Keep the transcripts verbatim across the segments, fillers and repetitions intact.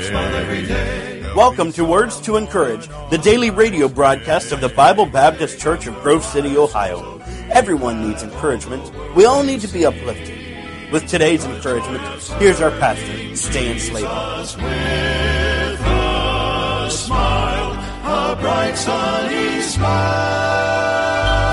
smile every day. Welcome to Words to Encourage, the daily radio broadcast of the Bible Baptist Church of Grove City, Ohio. Everyone needs encouragement. We all need to be uplifted. With today's encouragement, here's our pastor, Stan Slater. With a smile, a bright sunny smile.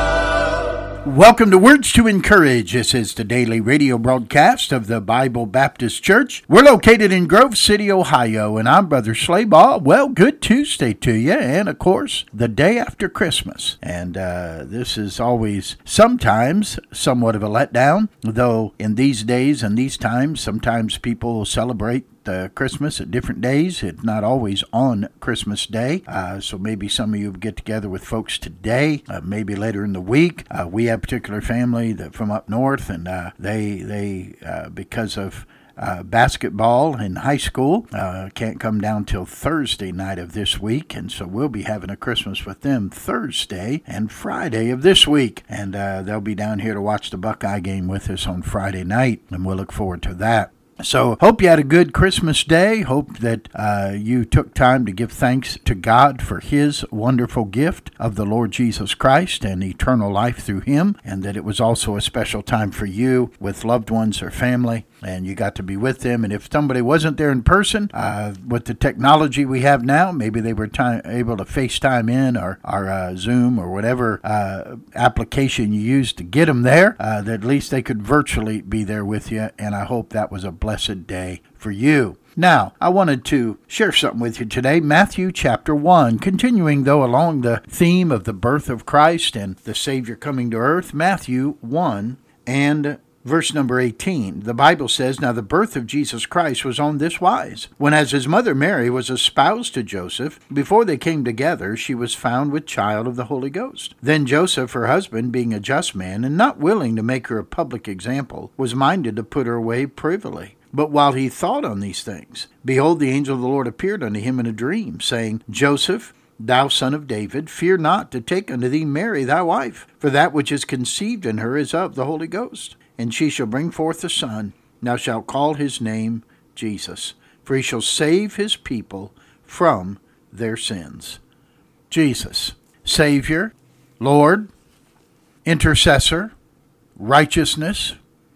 Welcome to Words to Encourage. This is the daily radio broadcast of the Bible Baptist Church. We're located in Grove City, Ohio, and I'm Brother Slaybaugh. Well, good Tuesday to you, and of course, the day after Christmas. And uh, this is always sometimes somewhat of a letdown, though in these days and these times, sometimes people celebrate Uh, Christmas at different days. It's not always on Christmas Day, uh, so maybe some of you get together with folks today, uh, maybe later in the week. Uh, we have a particular family that from up north, and uh, they, they uh, because of Uh, basketball in high school, uh, can't come down till Thursday night of this week, and so we'll be having a Christmas with them Thursday and Friday of this week, and uh, they'll be down here to watch the Buckeye game with us on Friday night, and we'll look forward to that. So, hope you had a good Christmas day. Hope that uh, you took time to give thanks to God for His wonderful gift of the Lord Jesus Christ and eternal life through Him, and that it was also a special time for you with loved ones or family, and you got to be with them. And if somebody wasn't there in person, uh, with the technology we have now, maybe they were time, able to FaceTime in or, or uh, Zoom or whatever uh, application you used to get them there, uh, that at least they could virtually be there with you, and I hope that was a blessed day for you. Now, I wanted to share something with you today. Matthew chapter one, continuing though along the theme of the birth of Christ and the Savior coming to earth. Matthew one and verse number eighteen. The Bible says, "Now the birth of Jesus Christ was on this wise. When as his mother Mary was espoused to Joseph, before they came together, she was found with child of the Holy Ghost. Then Joseph, her husband, being a just man, and not willing to make her a public example, was minded to put her away privily. But while he thought on these things, behold, the angel of the Lord appeared unto him in a dream, saying, Joseph, thou son of David, fear not to take unto thee Mary thy wife, for that which is conceived in her is of the Holy Ghost. And she shall bring forth a son, and thou shalt call his name Jesus, for he shall save his people from their sins." Jesus, Savior, Lord, intercessor, righteousness,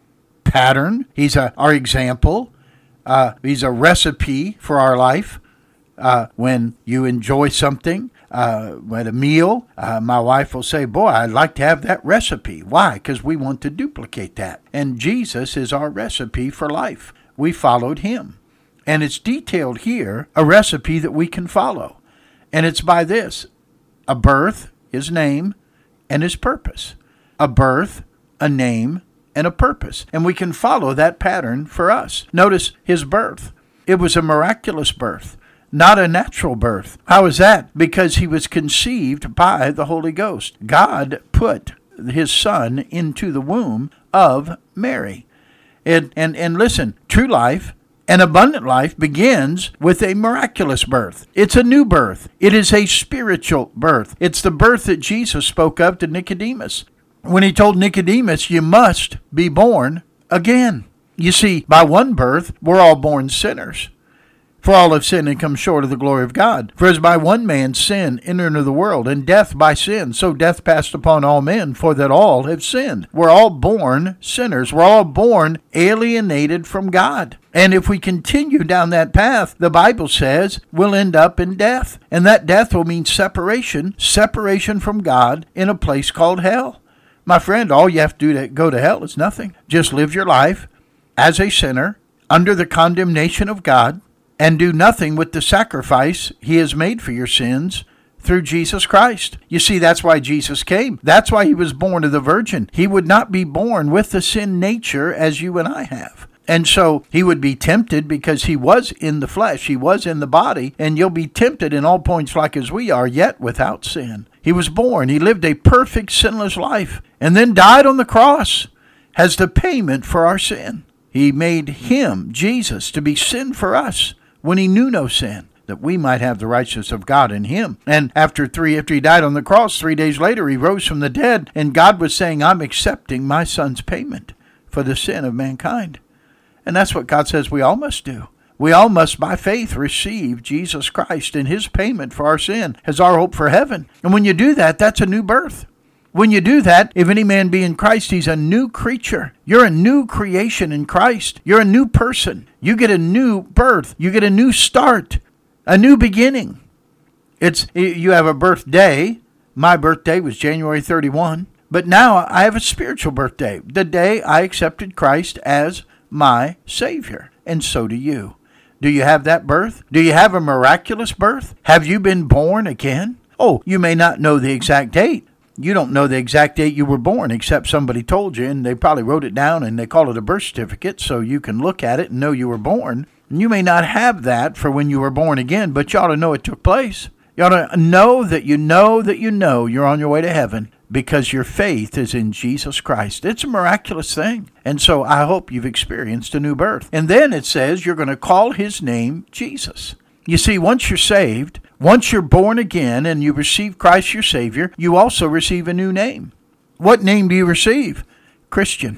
pattern. He's a, our example. Uh, he's a recipe for our life. Uh, when you enjoy something, uh, at a meal, uh, my wife will say, boy, I'd like to have that recipe. Why? Because we want to duplicate that. And Jesus is our recipe for life. We followed him. And it's detailed here, a recipe that we can follow. And it's by this: a birth, his name, and his purpose. A birth, a name, and a purpose. And we can follow that pattern for us. Notice his birth. It was a miraculous birth, not a natural birth. How is that? Because he was conceived by the Holy Ghost. God put his son into the womb of Mary. And, and, and listen, true life and abundant life begins with a miraculous birth. It's a new birth. It is a spiritual birth. It's the birth that Jesus spoke of to Nicodemus, when he told Nicodemus, you must be born again. You see, by one birth, we're all born sinners. For all have sinned and come short of the glory of God. For as by one man sin entered into the world, and death by sin, so death passed upon all men, for that all have sinned. We're all born sinners. We're all born alienated from God. And if we continue down that path, the Bible says we'll end up in death. And that death will mean separation, separation from God in a place called hell. My friend, all you have to do to go to hell is nothing. Just live your life as a sinner under the condemnation of God and do nothing with the sacrifice he has made for your sins through Jesus Christ. You see, that's why Jesus came. That's why he was born of the Virgin. He would not be born with the sin nature as you and I have. And so he would be tempted because he was in the flesh. He was in the body. And you'll be tempted in all points like as we are, yet without sin. He was born. He lived a perfect sinless life and then died on the cross as the payment for our sin. He made him, Jesus, to be sin for us when he knew no sin, that we might have the righteousness of God in him. And after three, after he died on the cross, three days later, he rose from the dead. And God was saying, I'm accepting my son's payment for the sin of mankind. And that's what God says we all must do. We all must by faith receive Jesus Christ and his payment for our sin as our hope for heaven. And when you do that, that's a new birth. When you do that, if any man be in Christ, he's a new creature. You're a new creation in Christ. You're a new person. You get a new birth. You get a new start, a new beginning. It's you have a birthday. My birthday was January thirty-first. But now I have a spiritual birthday, the day I accepted Christ as my Savior. And so do you. Do you have that birth? Do you have a miraculous birth? Have you been born again? Oh, you may not know the exact date. You don't know the exact date you were born, except somebody told you, and they probably wrote it down, and they call it a birth certificate, so you can look at it and know you were born. And you may not have that for when you were born again, but you ought to know it took place. You ought to know that you know that you know you're on your way to heaven because your faith is in Jesus Christ. It's a miraculous thing. And so I hope you've experienced a new birth. And then it says you're going to call his name Jesus. You see, once you're saved, once you're born again and you receive Christ your Savior, you also receive a new name. What name do you receive? Christian.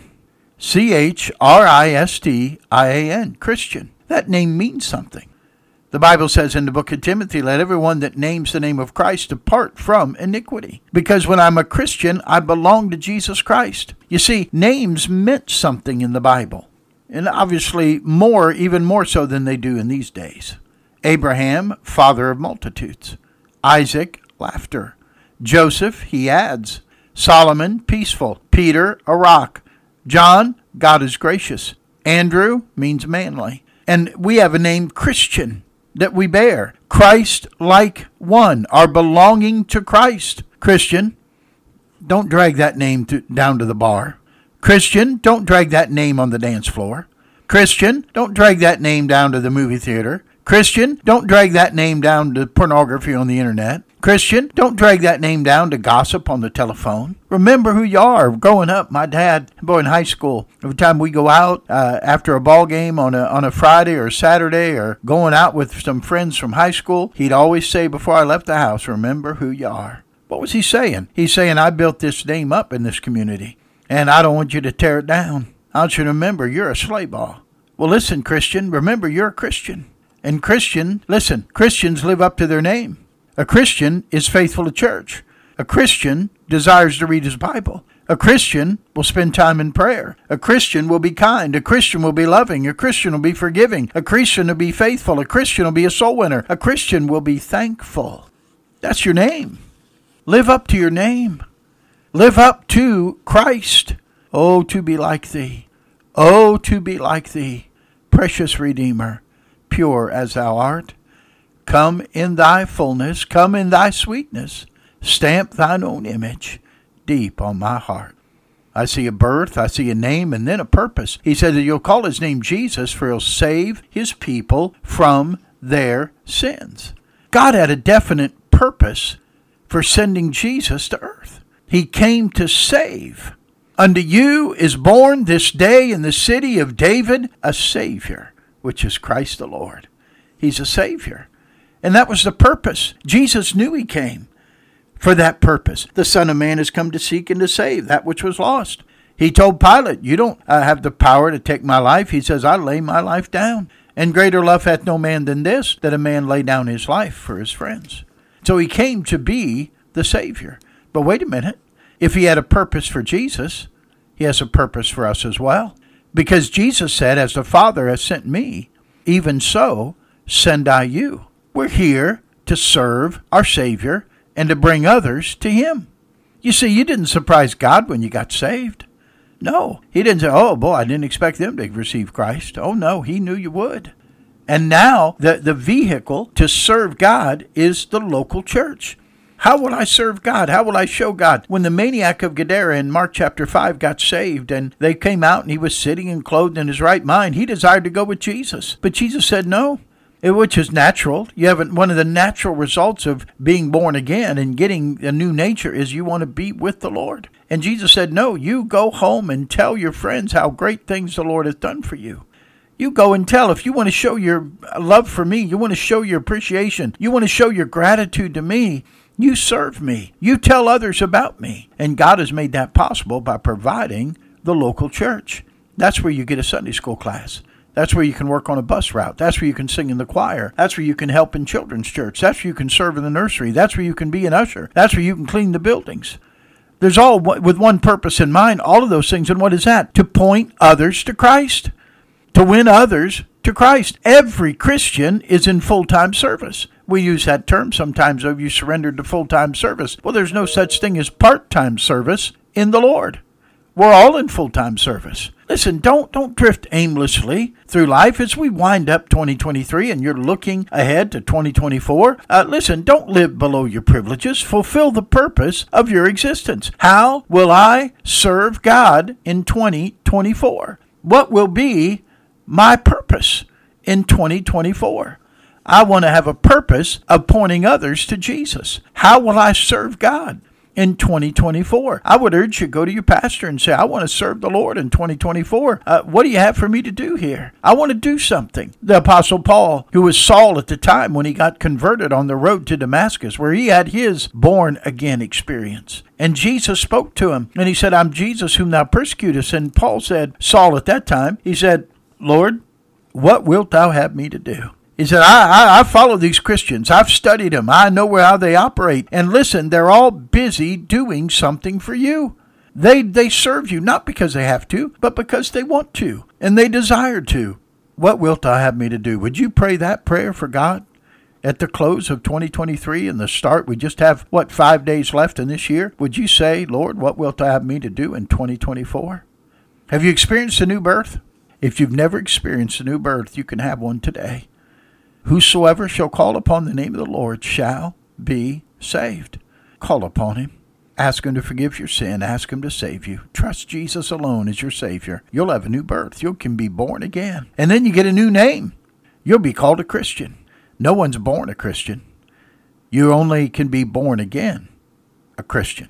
C H R I S T I A N. Christian. That name means something. The Bible says in the book of Timothy, let everyone that names the name of Christ depart from iniquity. Because when I'm a Christian, I belong to Jesus Christ. You see, names meant something in the Bible. And obviously more, even more so than they do in these days. Abraham, father of multitudes. Isaac, laughter. Joseph, he adds. Solomon, peaceful. Peter, a rock. John, God is gracious. Andrew means manly. And we have a name Christian that we bear. Christ-like one, our belonging to Christ. Christian, don't drag that name to, down to the bar. Christian, don't drag that name on the dance floor. Christian, don't drag that name down to the movie theater. Christian, don't drag that name down to pornography on the internet. Christian, don't drag that name down to gossip on the telephone. Remember who you are. Growing up, my dad, boy, in high school, every time we go out uh, after a ball game on a on a Friday or a Saturday or going out with some friends from high school, he'd always say before I left the house, remember who you are. What was he saying? He's saying, I built this name up in this community, and I don't want you to tear it down. I want you to remember you're a slave ball. Well, listen, Christian, remember you're a Christian. And Christian, listen, Christians live up to their name. A Christian is faithful to church. A Christian desires to read his Bible. A Christian will spend time in prayer. A Christian will be kind. A Christian will be loving. A Christian will be forgiving. A Christian will be faithful. A Christian will be a soul winner. A Christian will be thankful. That's your name. Live up to your name. Live up to Christ. Oh, to be like thee. Oh, to be like thee, precious Redeemer, pure as thou art. Come in thy fullness, come in thy sweetness, stamp thine own image deep on my heart. I see a birth, I see a name, and then a purpose. He said that you'll call his name Jesus, for he'll save his people from their sins. God had a definite purpose for sending Jesus to earth. He came to save. Unto you is born this day in the city of David a Savior, which is Christ the Lord. He's a Savior. And that was the purpose. Jesus knew he came for that purpose. The Son of Man has come to seek and to save that which was lost. He told Pilate, you don't uh, have the power to take my life. He says, I lay my life down. And greater love hath no man than this, that a man lay down his life for his friends. So he came to be the Savior. But wait a minute. If he had a purpose for Jesus, he has a purpose for us as well. Because Jesus said, as the Father has sent me, even so send I you. We're here to serve our Savior and to bring others to him. You see, you didn't surprise God when you got saved. No, he didn't say, oh boy, I didn't expect them to receive Christ. Oh no, he knew you would. And now the, the vehicle to serve God is the local church. How will I serve God? How will I show God? When the maniac of Gadara in Mark chapter five got saved and they came out and he was sitting and clothed in his right mind, he desired to go with Jesus. But Jesus said no. Which is natural. You have one of the natural results of being born again and getting a new nature is you want to be with the Lord. And Jesus said, no, you go home and tell your friends how great things the Lord has done for you. You go and tell. If you want to show your love for me, you want to show your appreciation, you want to show your gratitude to me, you serve me. You tell others about me. And God has made that possible by providing the local church. That's where you get a Sunday school class. That's where you can work on a bus route. That's where you can sing in the choir. That's where you can help in children's church. That's where you can serve in the nursery. That's where you can be an usher. That's where you can clean the buildings. There's all with one purpose in mind, all of those things. And what is that? To point others to Christ. To win others to Christ. Every Christian is in full-time service. We use that term sometimes, oh, you surrendered to full-time service. Well, there's no such thing as part-time service in the Lord. We're all in full-time service. Listen, don't don't drift aimlessly through life as we wind up twenty twenty-three and you're looking ahead to twenty twenty-four. Uh, listen, don't live below your privileges. Fulfill the purpose of your existence. How will I serve God in twenty twenty-four? What will be my purpose in twenty twenty-four? I want to have a purpose of pointing others to Jesus. How will I serve God in twenty twenty-four? I would urge you to go to your pastor and say, I want to serve the Lord in twenty twenty-four. Uh, what do you have for me to do here? I want to do something. The Apostle Paul, who was Saul at the time when he got converted on the road to Damascus, where he had his born-again experience. And Jesus spoke to him, and he said, I'm Jesus whom thou persecutest. And Paul said, Saul at that time, he said, Lord, what wilt thou have me to do? He said, I, I, I follow these Christians. I've studied them. I know how they operate. And listen, they're all busy doing something for you. They, they serve you, not because they have to, but because they want to, and they desire to. What wilt thou have me to do? Would you pray that prayer for God at the close of twenty twenty-three and the start? We just have, what, five days left in this year? Would you say, Lord, what wilt thou have me to do in twenty twenty-four? Have you experienced a new birth? If you've never experienced a new birth, you can have one today. Whosoever shall call upon the name of the Lord shall be saved. Call upon him. Ask him to forgive your sin. Ask him to save you. Trust Jesus alone as your Savior. You'll have a new birth. You can be born again. And then you get a new name. You'll be called a Christian. No one's born a Christian. You only can be born again a Christian.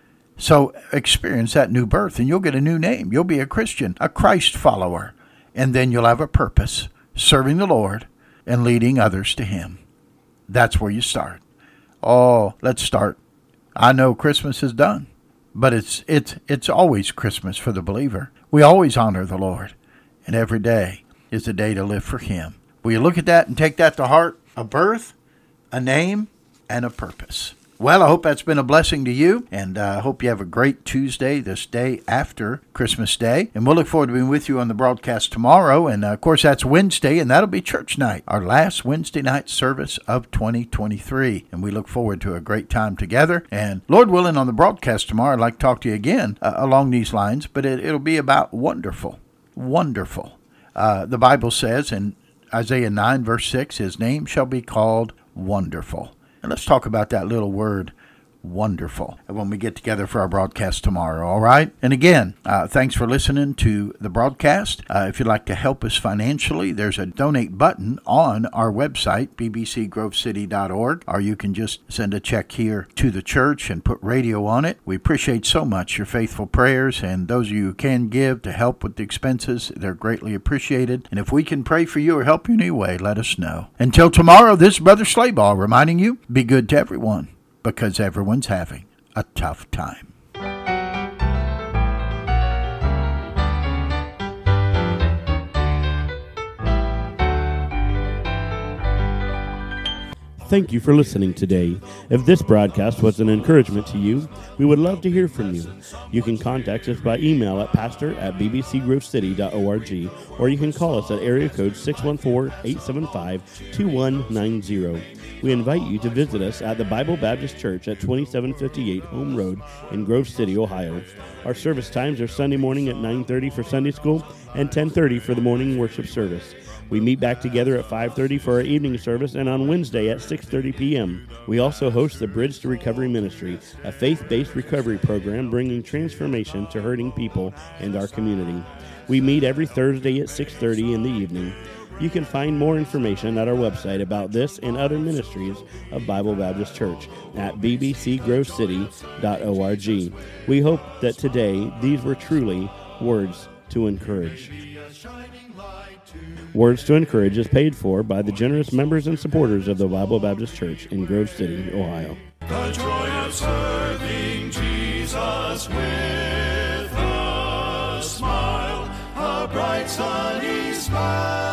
So experience that new birth and you'll get a new name. You'll be a Christian, a Christ follower. And then you'll have a purpose, serving the Lord and leading others to him. That's where you start. Oh, let's start. I know Christmas is done, but it's it's it's always Christmas for the believer. We always honor the Lord, and every day is a day to live for him. Will you look at that and take that to heart? A birth, a name, and a purpose. Well, I hope that's been a blessing to you, and I uh, hope you have a great Tuesday, this day after Christmas Day. And we'll look forward to being with you on the broadcast tomorrow. And, uh, of course, that's Wednesday, and that'll be church night, our last Wednesday night service of twenty twenty-three. And we look forward to a great time together. And Lord willing, on the broadcast tomorrow, I'd like to talk to you again uh, along these lines, but it, it'll be about wonderful, wonderful. Uh, the Bible says in Isaiah nine, verse six, his name shall be called Wonderful. And let's talk about that little word, wonderful, when we get together for our broadcast tomorrow, all right? And again, uh, thanks for listening to the broadcast. Uh, if you'd like to help us financially, there's a donate button on our website, b b c grove city dot org, or you can just send a check here to the church and put radio on it. We appreciate so much your faithful prayers, and those of you who can give to help with the expenses, they're greatly appreciated. And if we can pray for you or help you in any way, let us know. Until tomorrow, this is Brother Slayball reminding you, be good to everyone, because everyone's having a tough time. Thank you for listening today. If this broadcast was an encouragement to you, we would love to hear from you. You can contact us by email at pastor at b b c grove city dot org, or you can call us at area code six one four, eight seven five, two one nine zero. We invite you to visit us at the Bible Baptist Church at twenty-seven fifty-eight Home Road in Grove City, Ohio. Our service times are Sunday morning at nine thirty for Sunday school and ten thirty for the morning worship service. We meet back together at five thirty for our evening service and on Wednesday at six thirty p.m. We also host the Bridge to Recovery Ministry, a faith-based recovery program bringing transformation to hurting people and our community. We meet every Thursday at six thirty in the evening. You can find more information at our website about this and other ministries of Bible Baptist Church at b b c grove city dot org. We hope that today these were truly words to encourage. Words to Encourage is paid for by the generous members and supporters of the Bible Baptist Church in Grove City, Ohio. The joy of serving Jesus with a smile, a bright sunny smile.